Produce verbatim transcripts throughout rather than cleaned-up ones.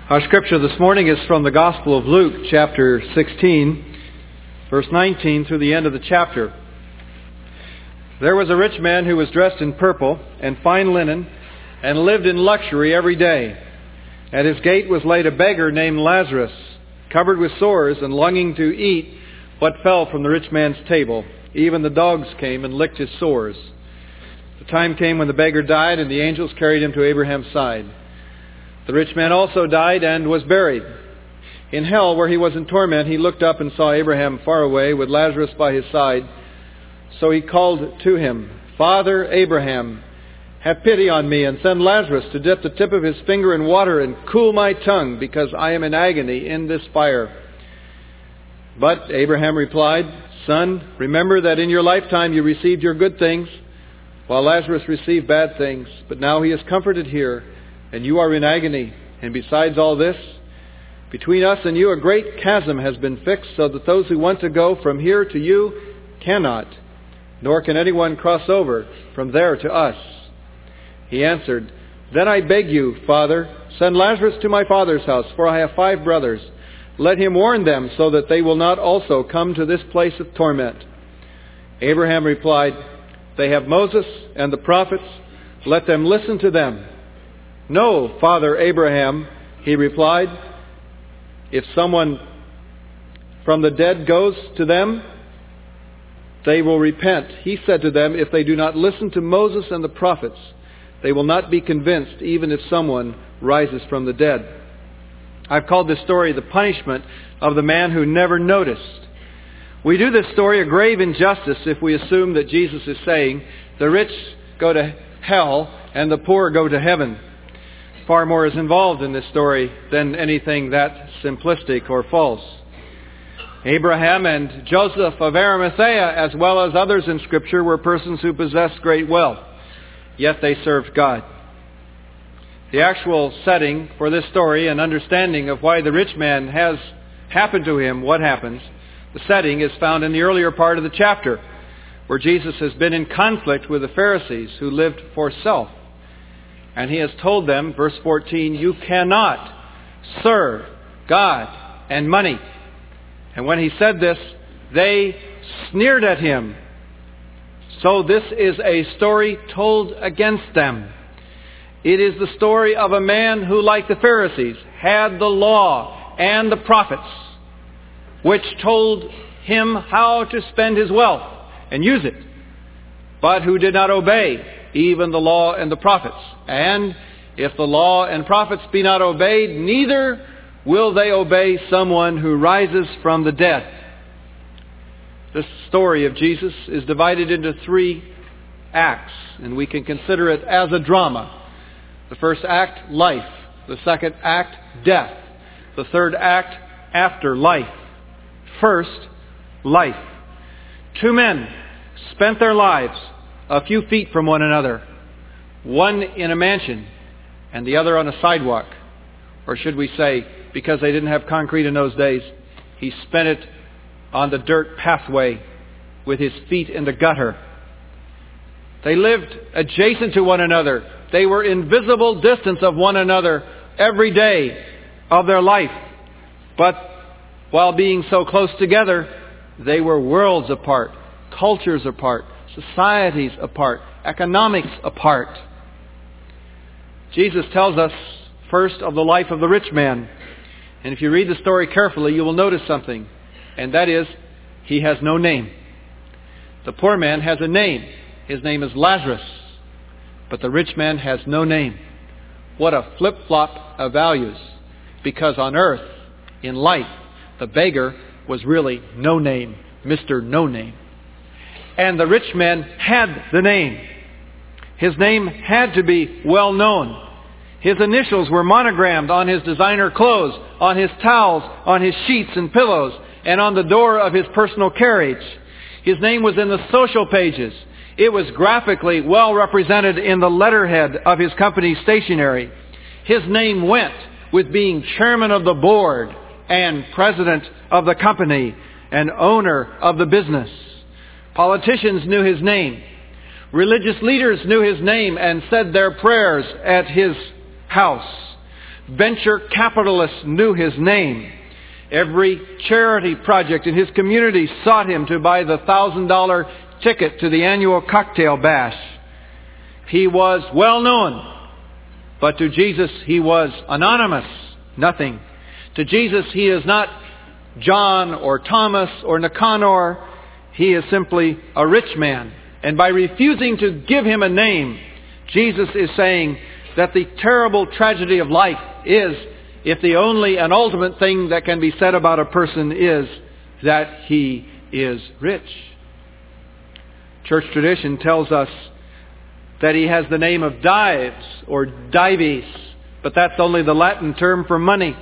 Our scripture this morning is from the Gospel of Luke, chapter sixteen, verse nineteen through the end of the chapter. There was a rich man who was dressed in purple and fine linen and lived in luxury every day. At his gate was laid a beggar named Lazarus, covered with sores and longing to eat what fell from the rich man's table. Even the dogs came and licked his sores. The time came when the beggar died, and the angels carried him to Abraham's side. The rich man also died and was buried. In hell, where he was in torment, he looked up and saw Abraham far away with Lazarus by his side. So he called to him, "Father Abraham, have pity on me and send Lazarus to dip the tip of his finger in water and cool my tongue, because I am in agony in this fire." But Abraham replied, "Son, remember that in your lifetime you received your good things, while Lazarus received bad things. But now he is comforted here, and you are in agony. And besides all this, between us and you a great chasm has been fixed, so that those who want to go from here to you cannot, nor can anyone cross over from there to us." He answered, "Then I beg you, Father, send Lazarus to my father's house, for I have five brothers. Let him warn them, so that they will not also come to this place of torment." Abraham replied, "They have Moses and the prophets. Let them listen to them." "No, Father Abraham," he replied, "if someone from the dead goes to them, they will repent." He said to them, "If they do not listen to Moses and the prophets, they will not be convinced, even if someone rises from the dead." I've called this story the punishment of the man who never noticed. We do this story a grave injustice if we assume that Jesus is saying the rich go to hell and the poor go to heaven. Far more is involved in this story than anything that simplistic or false. Abraham and Joseph of Arimathea, as well as others in Scripture, were persons who possessed great wealth, yet they served God. The actual setting for this story and understanding of why the rich man has happened to him what happens, the setting is found in the earlier part of the chapter, where Jesus has been in conflict with the Pharisees who lived for self. And he has told them, verse fourteen, "You cannot serve God and money." And when he said this, they sneered at him. So this is a story told against them. It is the story of a man who, like the Pharisees, had the law and the prophets, which told him how to spend his wealth and use it, but who did not obey even the law and the prophets. And if the law and prophets be not obeyed, neither will they obey someone who rises from the dead. This story of Jesus is divided into three acts, and we can consider it as a drama. The first act, life. The second act, death. The third act, after life. First, life. Two men spent their lives a few feet from one another, one in a mansion and the other on a sidewalk. Or should we say, because they didn't have concrete in those days, he spent it on the dirt pathway with his feet in the gutter. They lived adjacent to one another. They were in visible distance of one another every day of their life. But while being so close together, they were worlds apart, cultures apart, societies apart, economics apart. Jesus tells us first of the life of the rich man. And if you read the story carefully, you will notice something. And that is, he has no name. The poor man has a name. His name is Lazarus. But the rich man has no name. What a flip-flop of values. Because on earth, in life, the beggar was really no name, Mister No Name. And the rich man had the name. His name had to be well known. His initials were monogrammed on his designer clothes, on his towels, on his sheets and pillows, and on the door of his personal carriage. His name was in the social pages. It was graphically well represented in the letterhead of his company's stationery. His name went with being chairman of the board and president of the company and owner of the business. Politicians knew his name. Religious leaders knew his name and said their prayers at his house. venture capitalists knew his name. Every charity project in his community sought him to buy the thousand dollar ticket to the annual cocktail bash. He was well known, but to Jesus he was anonymous, nothing. To Jesus he is not John or Thomas or Nicanor. He is simply a rich man. And by refusing to give him a name, Jesus is saying that the terrible tragedy of life is, if the only and ultimate thing that can be said about a person is that he is rich. Church tradition tells us that he has the name of Dives or Dives, but that's only the Latin term for money.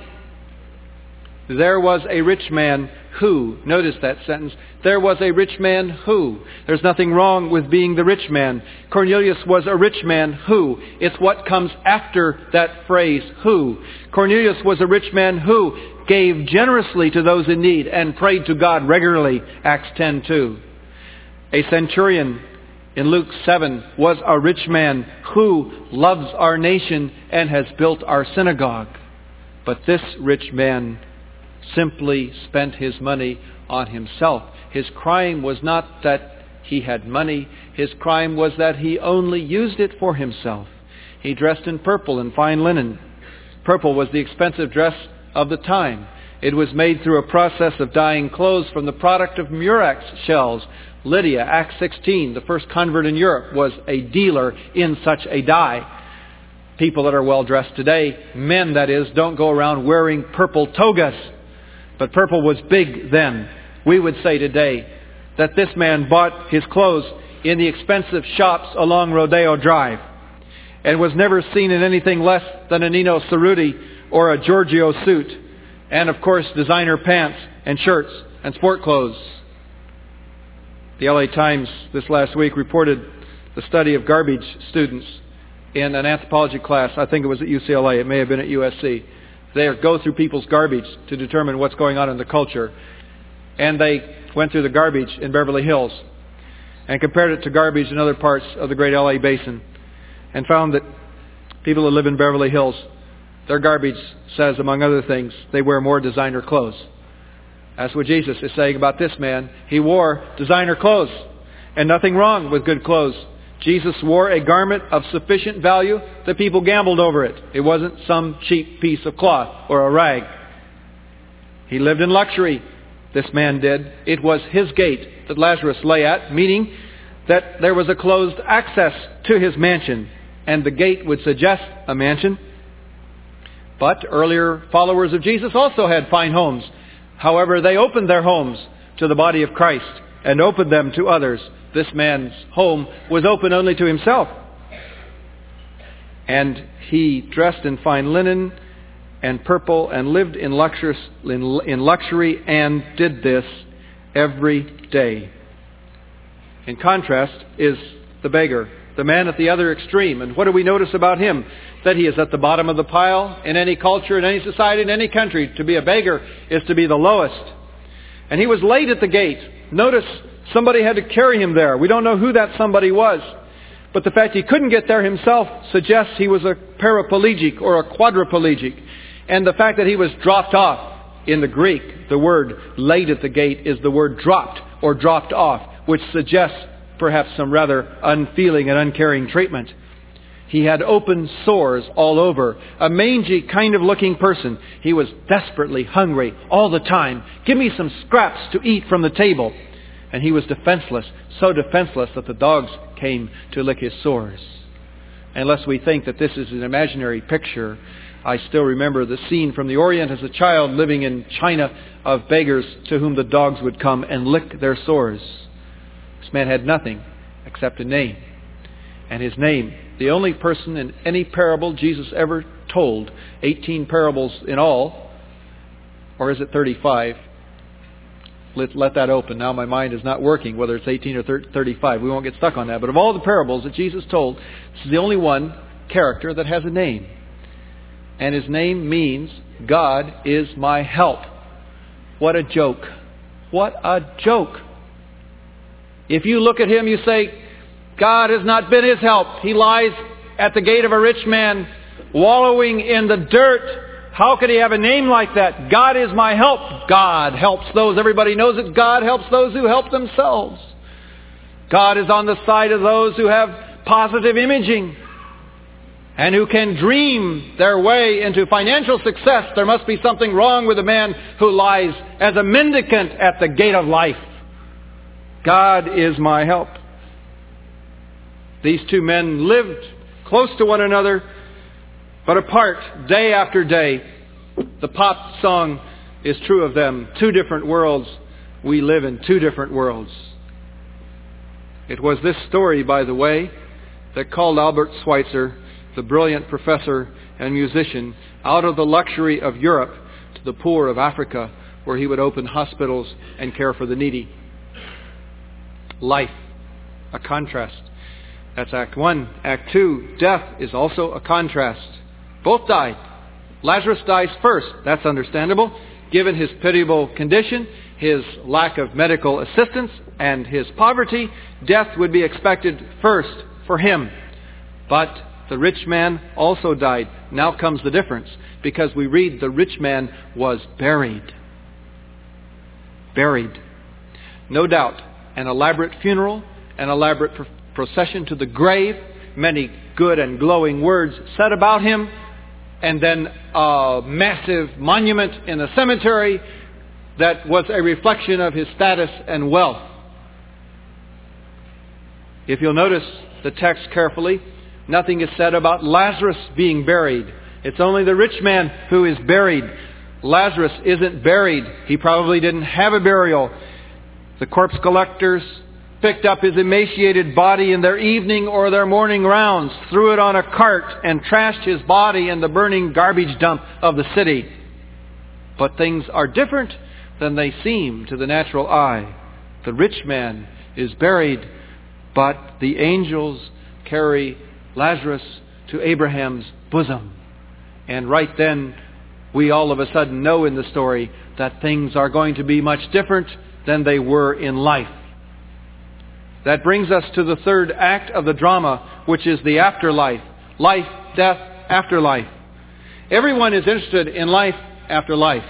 There was a rich man who, notice that sentence, there was a rich man who. There's nothing wrong with being the rich man. Cornelius was a rich man who. It's what comes after that phrase, who. Cornelius was a rich man who gave generously to those in need and prayed to God regularly, Acts ten two. A centurion in Luke seven was a rich man who loves our nation and has built our synagogue. But this rich man simply spent his money on himself. His crime was not that he had money. His crime was that he only used it for himself. He dressed in purple and fine linen. Purple was the expensive dress of the time. It was made through a process of dyeing clothes from the product of murex shells. Lydia, Acts sixteen, the first convert in Europe, was a dealer in such a dye. People that are well dressed today, men that is, don't go around wearing purple togas. But purple was big then. We would say today that this man bought his clothes in the expensive shops along Rodeo Drive and was never seen in anything less than a Nino Cerruti or a Giorgio suit. And of course designer pants and shirts and sport clothes. The L A Times this last week reported the study of garbage students in an anthropology class. I think it was at U C L A. It may have been at U S C. They go through people's garbage to determine what's going on in the culture. And they went through the garbage in Beverly Hills and compared it to garbage in other parts of the great L A basin and found that people who live in Beverly Hills, their garbage says, among other things, they wear more designer clothes. That's what Jesus is saying about this man. He wore designer clothes, and nothing wrong with good clothes. Jesus wore a garment of sufficient value that people gambled over it. It wasn't some cheap piece of cloth or a rag. He lived in luxury, this man did. It was his gate that Lazarus lay at, meaning that there was a closed access to his mansion, and the gate would suggest a mansion. But earlier followers of Jesus also had fine homes. However, they opened their homes to the body of Christ and opened them to others. This man's home was open only to himself. And he dressed in fine linen and purple and lived in luxurious, in, in luxury and did this every day. In contrast is the beggar, the man at the other extreme. And what do we notice about him? That he is at the bottom of the pile in any culture, in any society, in any country. To be a beggar is to be the lowest. And he was laid at the gate. Notice somebody had to carry him there. We don't know who that somebody was. But the fact he couldn't get there himself suggests he was a paraplegic or a quadriplegic. And the fact that he was dropped off, in the Greek, the word laid at the gate is the word dropped or dropped off, which suggests perhaps some rather unfeeling and uncaring treatment. He had open sores all over, a mangy kind of looking person. He was desperately hungry all the time. Give me some scraps to eat from the table. And he was defenseless, so defenseless that the dogs came to lick his sores. Unless we think that this is an imaginary picture, I still remember the scene from the Orient as a child living in China of beggars to whom the dogs would come and lick their sores. This man had nothing except a name. And his name, the only person in any parable Jesus ever told, eighteen parables in all, or is it thirty-five? Let, let that open. Now my mind is not working whether it's eighteen or thirty-five. We won't get stuck on that. But of all the parables that Jesus told, this is the only one character that has a name. And his name means, God is my help. What a joke. What a joke. If you look at him, you say, God has not been his help. He lies at the gate of a rich man wallowing in the dirt. How could he have a name like that? God is my help. God helps those. Everybody knows it. God helps those who help themselves. God is on the side of those who have positive imaging and who can dream their way into financial success. There must be something wrong with a man who lies as a mendicant at the gate of life. God is my help. These two men lived close to one another, but apart day after day. The pop song is true of them. Two different worlds. We live in two different worlds. It was this story, by the way, that called Albert Schweitzer, the brilliant professor and musician, out of the luxury of Europe to the poor of Africa, where he would open hospitals and care for the needy. Life, a contrast. That's Act one. Act two, death is also a contrast. Both died. Lazarus dies first. That's understandable. Given his pitiable condition, his lack of medical assistance, and his poverty, death would be expected first for him. But the rich man also died. Now comes the difference, because we read the rich man was buried. Buried. No doubt, an elaborate funeral, an elaborate pr- procession to the grave, many good and glowing words said about him, and then a massive monument in a cemetery that was a reflection of his status and wealth. If you'll notice the text carefully, nothing is said about Lazarus being buried. It's only the rich man who is buried. Lazarus isn't buried. He probably didn't have a burial. The corpse collectors picked up his emaciated body in their evening or their morning rounds, threw it on a cart, and trashed his body in the burning garbage dump of the city. But things are different than they seem to the natural eye. The rich man is buried, but the angels carry Lazarus to Abraham's bosom. And right then, we all of a sudden know in the story that things are going to be much different than they were in life. That brings us to the third act of the drama, which is the afterlife. Life, death, afterlife. Everyone is interested in life after life.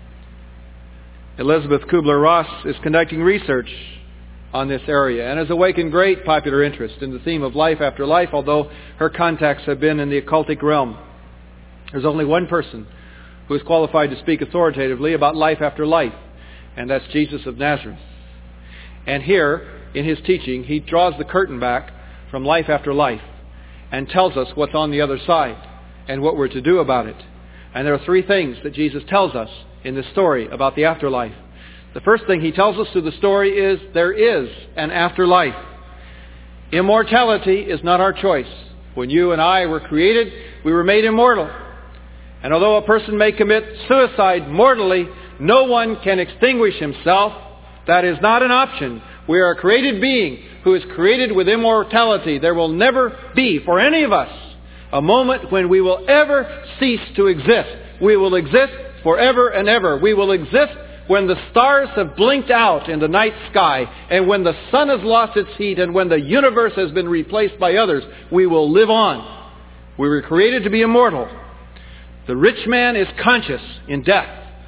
Elizabeth Kubler-Ross is conducting research on this area and has awakened great popular interest in the theme of life after life, although her contacts have been in the occultic realm. There's only one person who is qualified to speak authoritatively about life after life, and that's Jesus of Nazareth. And here, in his teaching, he draws the curtain back from life after life and tells us what's on the other side and what we're to do about it. And there are three things that Jesus tells us in this story about the afterlife. The first thing he tells us through the story is there is an afterlife. Immortality is not our choice. When you and I were created, we were made immortal. And although a person may commit suicide mortally, no one can extinguish himself. That is not an option. We are a created being who is created with immortality. There will never be, for any of us, a moment when we will ever cease to exist. We will exist forever and ever. We will exist when the stars have blinked out in the night sky, and when the sun has lost its heat, and when the universe has been replaced by others. We will live on. We were created to be immortal. The rich man is conscious in death,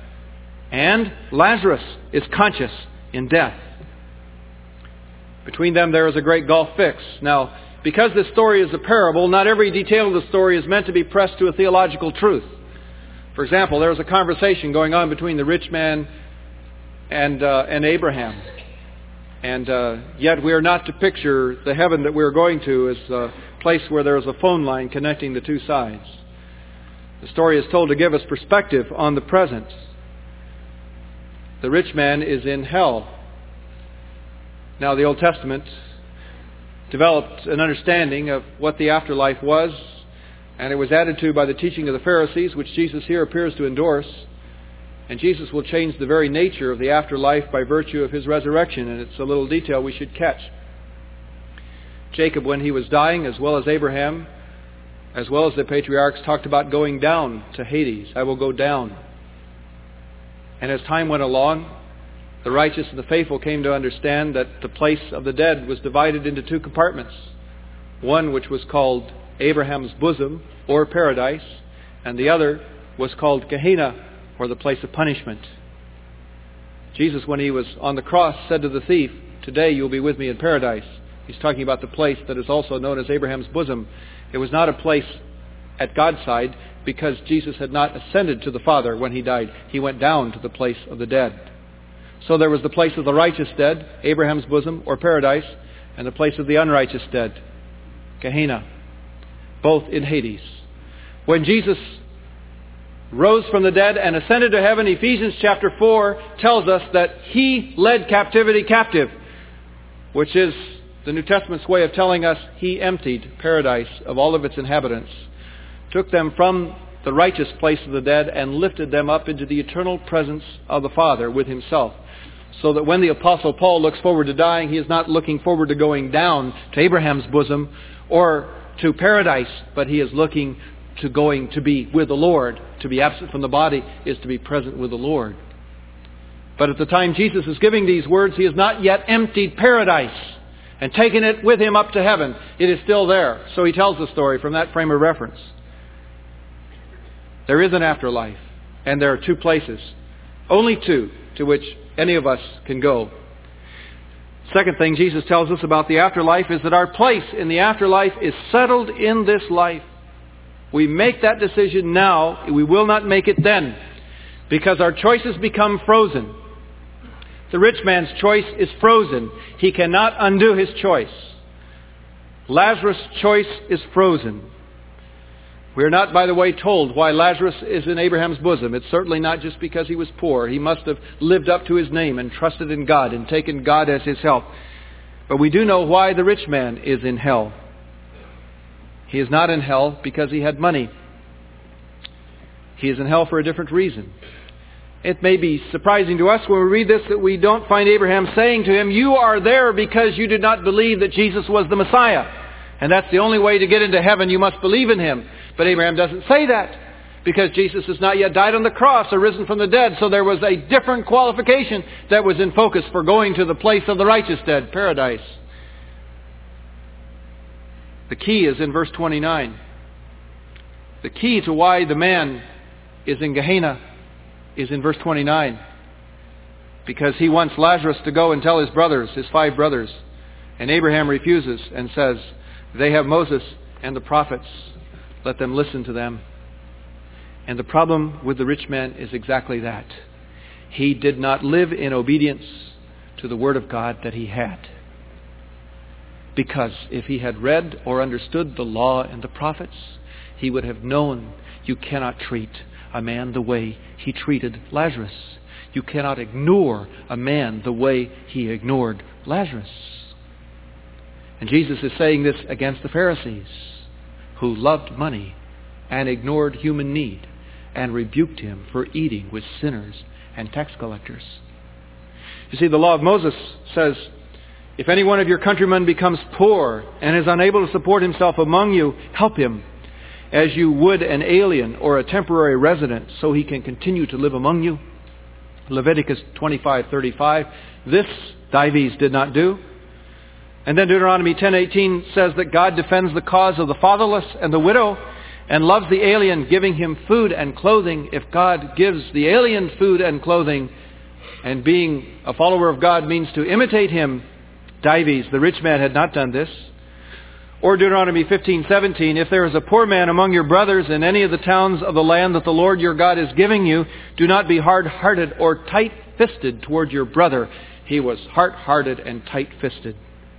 and Lazarus is conscious in death. Between them there is a great gulf fixed. Now, because this story is a parable, not every detail of the story is meant to be pressed to a theological truth. For example, there is a conversation going on between the rich man and uh, and Abraham. And uh, yet we are not to picture the heaven that we are going to as a place where there is a phone line connecting the two sides. The story is told to give us perspective on the present. The rich man is in hell. Now, the Old Testament developed an understanding of what the afterlife was, and it was added to by the teaching of the Pharisees, which Jesus here appears to endorse. And Jesus will change the very nature of the afterlife by virtue of his resurrection, and it's a little detail we should catch. Jacob, when he was dying, as well as Abraham, as well as the patriarchs, talked about going down to Hades. I will go down. And as time went along, the righteous and the faithful came to understand that the place of the dead was divided into two compartments. One which was called Abraham's bosom, or paradise, and the other was called Gehenna, or the place of punishment. Jesus, when he was on the cross, said to the thief, "Today you'll be with me in paradise." He's talking about the place that is also known as Abraham's bosom. It was not a place at God's side, because Jesus had not ascended to the Father when he died. He went down to the place of the dead. So there was the place of the righteous dead, Abraham's bosom, or paradise, and the place of the unrighteous dead, Gehenna, both in Hades. When Jesus rose from the dead and ascended to heaven, Ephesians chapter four tells us that He led captivity captive, which is the New Testament's way of telling us He emptied paradise of all of its inhabitants, took them from the righteous place of the dead and lifted them up into the eternal presence of the Father with Himself. So that when the Apostle Paul looks forward to dying, he is not looking forward to going down to Abraham's bosom or to paradise, but he is looking to going to be with the Lord. To be absent from the body is to be present with the Lord. But at the time Jesus is giving these words, He has not yet emptied paradise and taken it with Him up to heaven. It is still there. So He tells the story from that frame of reference. There is an afterlife, and there are two places, only two, to which any of us can go. Second thing Jesus tells us about the afterlife is that our place in the afterlife is settled in this life. We make that decision now. We will not make it then, because our choices become frozen. The rich man's choice is frozen. He cannot undo his choice. Lazarus' choice is frozen. We are not, by the way, told why Lazarus is in Abraham's bosom. It's certainly not just because he was poor. He must have lived up to his name and trusted in God and taken God as his help. But we do know why the rich man is in hell. He is not in hell because he had money. He is in hell for a different reason. It may be surprising to us when we read this that we don't find Abraham saying to him, "You are there because you did not believe that Jesus was the Messiah. And that's the only way to get into heaven. You must believe in Him." But Abraham doesn't say that, because Jesus has not yet died on the cross or risen from the dead. So there was a different qualification that was in focus for going to the place of the righteous dead, paradise. The key is in verse twenty-nine. The key to why the man is in Gehenna is in verse twenty-nine. Because he wants Lazarus to go and tell his brothers, his five brothers. And Abraham refuses and says, "They have Moses and the prophets. Let them listen to them." And the problem with the rich man is exactly that. He did not live in obedience to the Word of God that he had. Because if he had read or understood the law and the prophets, he would have known you cannot treat a man the way he treated Lazarus. You cannot ignore a man the way he ignored Lazarus. And Jesus is saying this against the Pharisees, who loved money and ignored human need and rebuked Him for eating with sinners and tax collectors. You see, the law of Moses says, if any one of your countrymen becomes poor and is unable to support himself among you, help him as you would an alien or a temporary resident, so he can continue to live among you. Leviticus twenty-five thirty-five. This Dives did not do. And then Deuteronomy ten eighteen says that God defends the cause of the fatherless and the widow and loves the alien, giving him food and clothing. If God gives the alien food and clothing, and being a follower of God means to imitate Him, Dives, the rich man, had not done this. Or Deuteronomy fifteen seventeen, if there is a poor man among your brothers in any of the towns of the land that the Lord your God is giving you, do not be hard-hearted or tight-fisted toward your brother. He was hard-hearted and tight-fisted.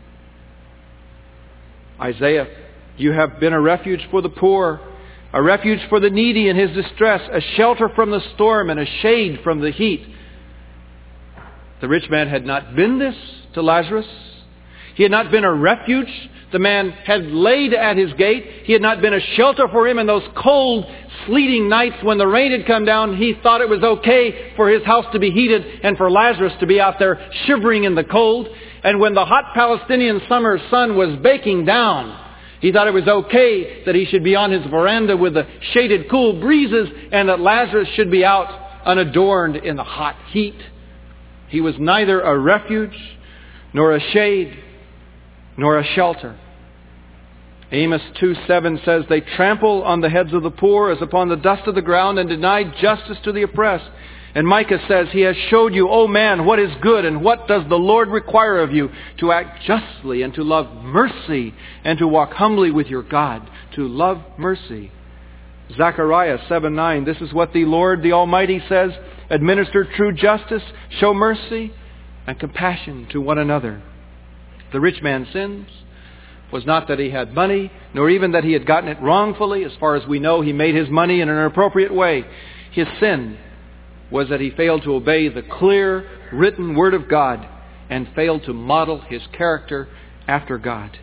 Isaiah, you have been a refuge for the poor, a refuge for the needy in his distress, a shelter from the storm and a shade from the heat. The rich man had not been this to Lazarus. He had not been a refuge. The man had laid at his gate. He had not been a shelter for him in those cold, sleeting nights when the rain had come down. He thought it was okay for his house to be heated and for Lazarus to be out there shivering in the cold. And when the hot Palestinian summer sun was baking down, he thought it was okay that he should be on his veranda with the shaded cool breezes and that Lazarus should be out unadorned in the hot heat. He was neither a refuge, nor a shade, nor a shelter. Amos two seven says, they trample on the heads of the poor as upon the dust of the ground and deny justice to the oppressed. And Micah says, He has showed you, O man, what is good, and what does the Lord require of you? To act justly, and to love mercy, and to walk humbly with your God, to love mercy. Zechariah seven nine, this is what the Lord, the Almighty says, administer true justice, show mercy, and compassion to one another. The rich man's sins was not that he had money, nor even that he had gotten it wrongfully. As far as we know, he made his money in an appropriate way. His sin was that he failed to obey the clear, written Word of God and failed to model his character after God.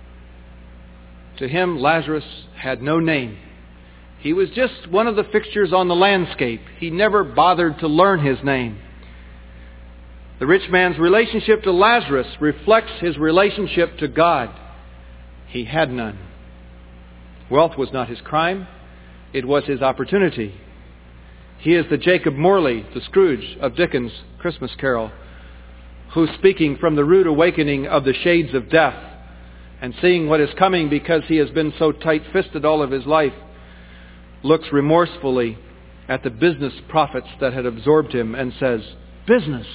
To him, Lazarus had no name. He was just one of the fixtures on the landscape. He never bothered to learn his name. The rich man's relationship to Lazarus reflects his relationship to God. He had none. Wealth was not his crime. It was his opportunity. He is the Jacob Morley, the Scrooge of Dickens' Christmas Carol, who, speaking from the rude awakening of the shades of death and seeing what is coming because he has been so tight-fisted all of his life, looks remorsefully at the business profits that had absorbed him and says, business.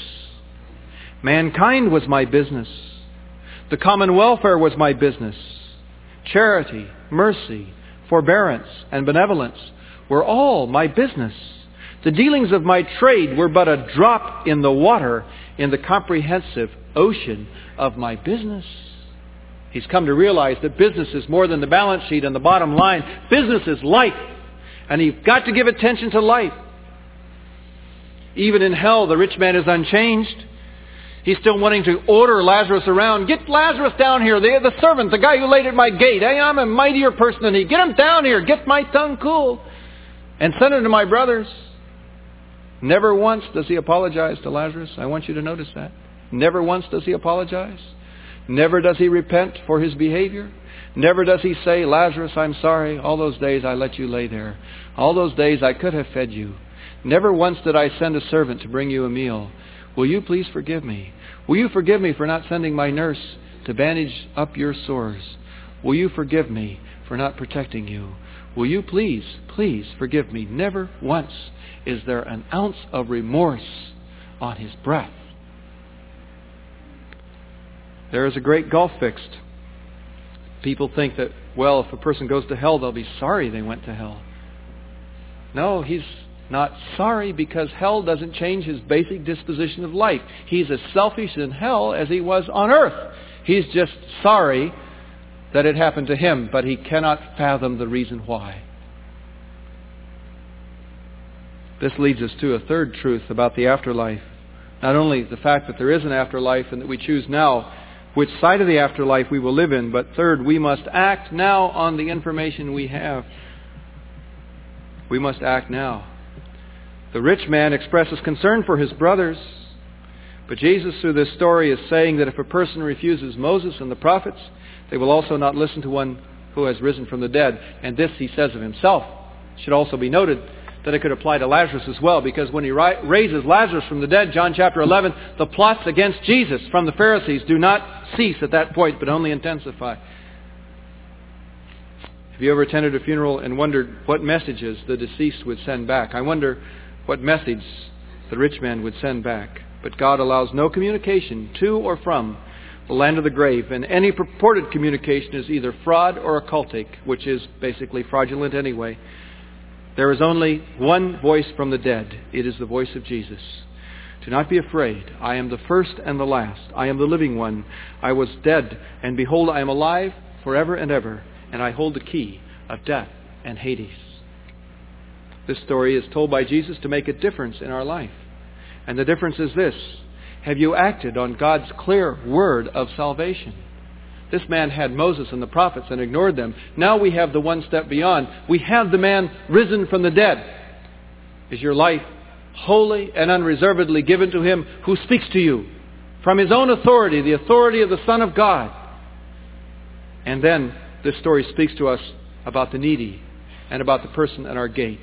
Mankind was my business. The common welfare was my business. Charity, mercy, forbearance, and benevolence were all my business. The dealings of my trade were but a drop in the water in the comprehensive ocean of my business. He's come to realize that business is more than the balance sheet and the bottom line. Business is life. And you've got to give attention to life. Even in hell, the rich man is unchanged. He's still wanting to order Lazarus around. Get Lazarus down here. The, the servant, the guy who laid at my gate. Hey, I'm a mightier person than he. Get him down here. Get my tongue cool. And send him to my brothers. Never once does he apologize to Lazarus. I want you to notice that. Never once does he apologize. Never does he repent for his behavior. Never does he say, Lazarus, I'm sorry. All those days I let you lay there. All those days I could have fed you. Never once did I send a servant to bring you a meal. Will you please forgive me? Will you forgive me for not sending my nurse to bandage up your sores? Will you forgive me for not protecting you? Will you please, please forgive me? Never once is there an ounce of remorse on his breath. There is a great gulf fixed. People think that, well, if a person goes to hell, they'll be sorry they went to hell. No, he's not sorry because hell doesn't change his basic disposition of life. He's as selfish in hell as he was on earth. He's just sorry that it happened to him, but he cannot fathom the reason why. This leads us to a third truth about the afterlife. Not only the fact that there is an afterlife and that we choose now which side of the afterlife we will live in, but third, we must act now on the information we have. We must act now. The rich man expresses concern for his brothers, but Jesus through this story is saying that if a person refuses Moses and the prophets, they will also not listen to one who has risen from the dead. And this he says of himself. It should also be noted that it could apply to Lazarus as well, because when he ri- raises Lazarus from the dead, John chapter eleven, the plots against Jesus from the Pharisees do not cease at that point, but only intensify. Have you ever attended a funeral and wondered what messages the deceased would send back? I wonder what message the rich man would send back. But God allows no communication to or from the land of the grave, and any purported communication is either fraud or occultic, which is basically fraudulent anyway. There is only one voice from the dead. It is the voice of Jesus. Do not be afraid. I am the first and the last. I am the living one. I was dead, and behold, I am alive forever and ever, and I hold the key of death and Hades. This story is told by Jesus to make a difference in our life. And the difference is this. Have you acted on God's clear word of salvation? This man had Moses and the prophets and ignored them. Now we have the one step beyond. We have the man risen from the dead. Is your life wholly and unreservedly given to him who speaks to you from his own authority, the authority of the Son of God? And then this story speaks to us about the needy and about the person at our gate.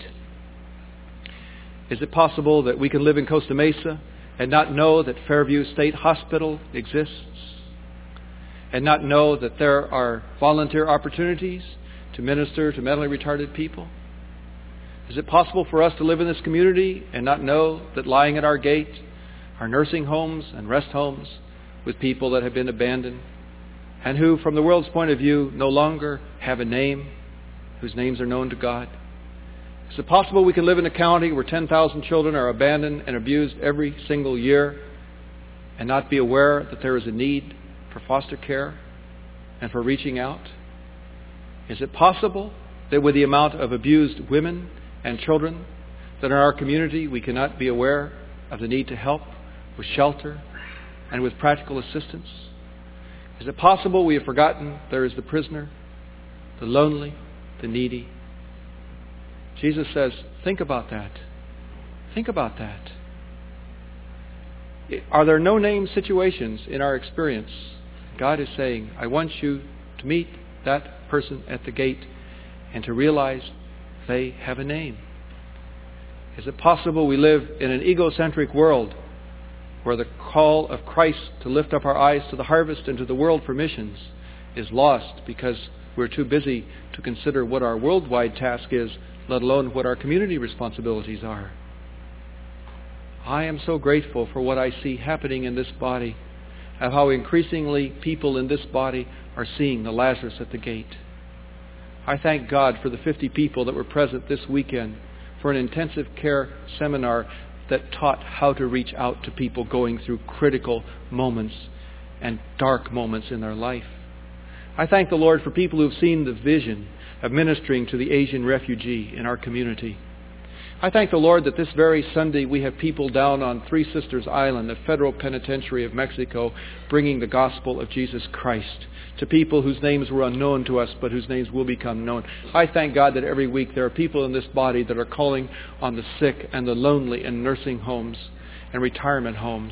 Is it possible that we can live in Costa Mesa and not know that Fairview State Hospital exists? and not know that there are volunteer opportunities to minister to mentally retarded people? Is it possible for us to live in this community and not know that lying at our gate are nursing homes and rest homes with people that have been abandoned and who, from the world's point of view, no longer have a name, whose names are known to God? Is it possible we can live in a county where ten thousand children are abandoned and abused every single year and not be aware that there is a need for foster care and for reaching out? Is it possible that with the amount of abused women and children that in our community we cannot be aware of the need to help with shelter and with practical assistance? Is it possible we have forgotten there is the prisoner, the lonely, the needy? Jesus says, think about that. Think about that. Are there no-name situations in our experience? God is saying, I want you to meet that person at the gate and to realize they have a name. Is it possible we live in an egocentric world where the call of Christ to lift up our eyes to the harvest and to the world for missions is lost because we're too busy to consider what our worldwide task is, let alone what our community responsibilities are? I am so grateful for what I see happening in this body, of how increasingly people in this body are seeing the Lazarus at the gate. I thank God for the fifty people that were present this weekend for an intensive care seminar that taught how to reach out to people going through critical moments and dark moments in their life. I thank the Lord for people who have seen the vision of ministering to the Asian refugee in our community. I thank the Lord that this very Sunday we have people down on Three Sisters Island, the federal penitentiary of Mexico, bringing the gospel of Jesus Christ to people whose names were unknown to us, but whose names will become known. I thank God that every week there are people in this body that are calling on the sick and the lonely in nursing homes and retirement homes.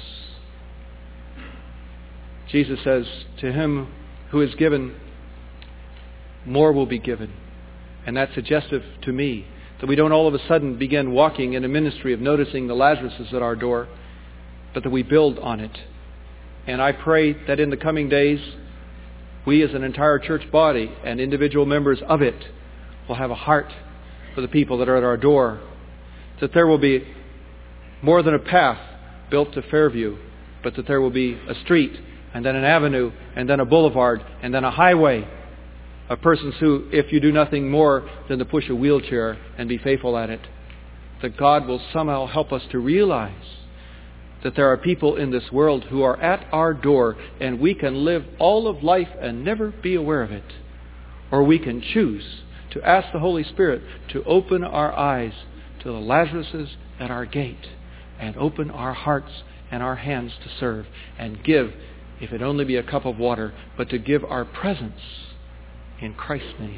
Jesus says, to him who is given, more will be given. And that's suggestive to me that we don't all of a sudden begin walking in a ministry of noticing the Lazaruses at our door, but that we build on it. And I pray that in the coming days, we as an entire church body and individual members of it will have a heart for the people that are at our door. That there will be more than a path built to Fairview, but that there will be a street and then an avenue and then a boulevard and then a highway of persons who, if you do nothing more than to push a wheelchair and be faithful at it, that God will somehow help us to realize that there are people in this world who are at our door and we can live all of life and never be aware of it. Or we can choose to ask the Holy Spirit to open our eyes to the Lazaruses at our gate and open our hearts and our hands to serve and give, if it only be a cup of water, but to give our presence in Christ's name.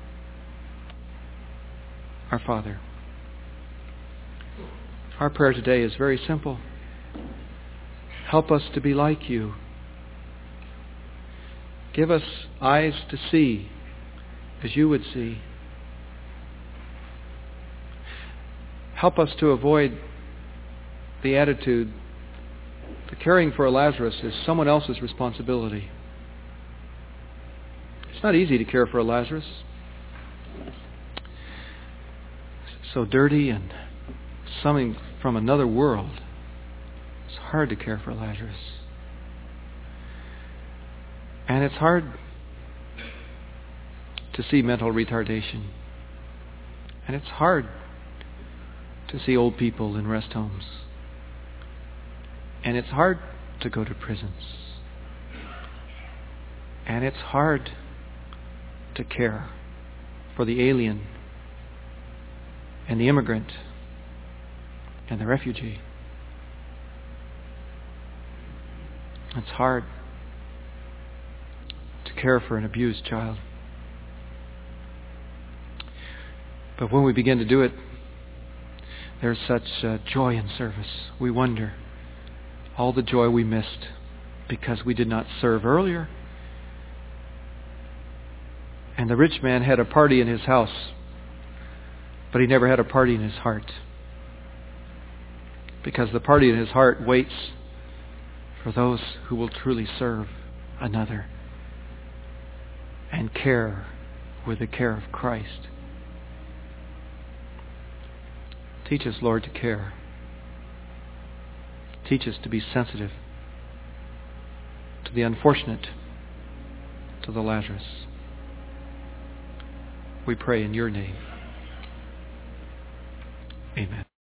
Our Father, our prayer today is very simple. Help us to be like you. Give us eyes to see as you would see. Help us to avoid the attitude that caring for a Lazarus is someone else's responsibility. It's not easy to care for a Lazarus. So dirty and something from another world. It's hard to care for Lazarus. And it's hard to see mental retardation. And it's hard to see old people in rest homes. And it's hard to go to prisons. And it's hard to care for the alien and the immigrant and the refugee. It's hard to care for an abused child. But when we begin to do it, there's such uh, joy in service. We wonder all the joy we missed because we did not serve earlier. And the rich man had a party in his house, but he never had a party in his heart. Because the party in his heart waits for those who will truly serve another and care with the care of Christ. Teach us, Lord, to care. Teach us to be sensitive to the unfortunate, to the Lazarus. We pray in your name. Amen.